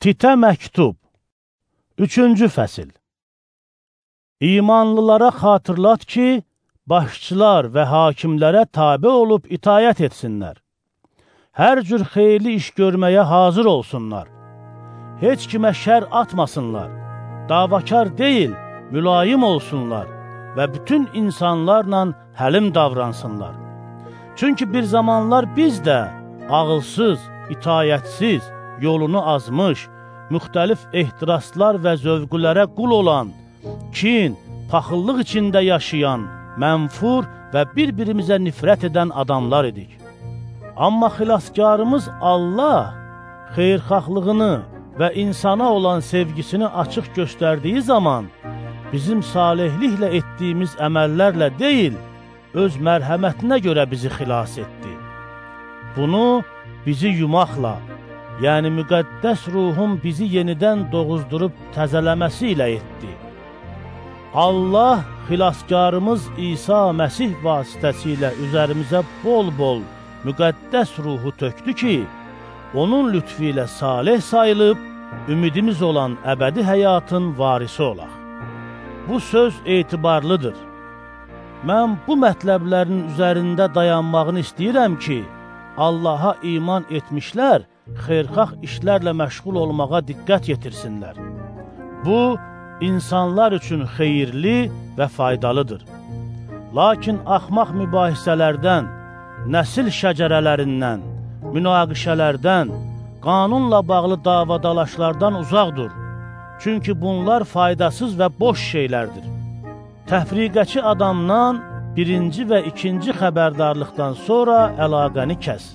Titə məktub 3-cü fəsil. İmanlılara xatırlat ki, başçılar və hakimlərə tabe olub itayət etsinlər. Hər cür xeyirli iş görməyə hazır olsunlar. Heç kimə şər atmasınlar. Davakar deyil, mülayim olsunlar və bütün insanlarla həlim davransınlar. Çünki bir zamanlar biz də ağılsız, itayətsiz, yolunu azmış, müxtəlif ehtiraslar və zövqlərə qul olan, kin, paxıllıq içində yaşayan, mənfur və bir-birimizə nifrət edən adamlar idik. Amma xilaskarımız Allah xeyirxahlığını və insana olan sevgisini açıq göstərdiyi zaman, bizim salihliklə etdiyimiz əməllərlə deyil, öz mərhəmətinə görə bizi xilas etdi. Bunu bizi yumaqla, yəni müqəddəs ruhun bizi yenidən doğuzdurub təzələməsi ilə etdi. Allah xilaskarımız İsa Məsih vasitəsilə üzərimizə bol-bol müqəddəs ruhu tökdü ki, onun lütfi ilə salih sayılıb, ümidimiz olan əbədi həyatın varisi olaq. Bu söz etibarlıdır. Mən bu mətləblərin üzərində dayanmağını istəyirəm ki, Allaha iman etmişlər, xeyirxah işlərlə məşğul olmağa diqqət yetirsinlər. Bu, insanlar üçün xeyirli və faydalıdır. Lakin axmaq mübahisələrdən, nəsil şəcərələrindən, münaqişələrdən, qanunla bağlı davadalaşlardan uzaq dur. Çünki bunlar faydasız və boş şeylərdir. Təfriqəçi adamdan birinci və ikinci xəbərdarlıqdan sonra əlaqəni kəs.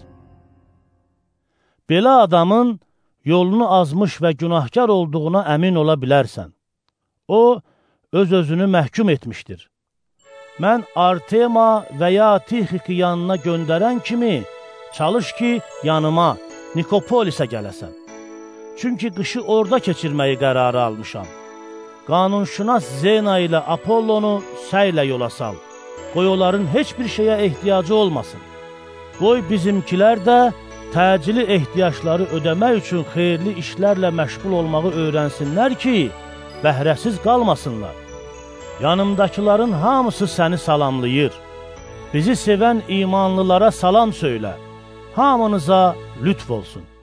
Belə adamın yolunu azmış və günahkar olduğuna əmin ola bilərsən. O, öz-özünü məhkum etmişdir. Mən Artema və ya Tixiki yanına göndərən kimi, çalış ki, yanıma, Nikopolisə gələsən. Çünki qışı orada keçirməyi qərarı almışam. Qanunşünas Zena ilə Apollonu səylə yola sal. Qoy onların heç bir şeyə ehtiyacı olmasın. Qoy bizimkilər də təcili ehtiyacları ödəmək üçün xeyirli işlərlə məşğul olmağı öyrənsinlər ki, bəhrəsiz qalmasınlar. Yanımdakıların hamısı səni salamlayır. Bizi sevən imanlılara salam söylə. Hamınıza lütf olsun.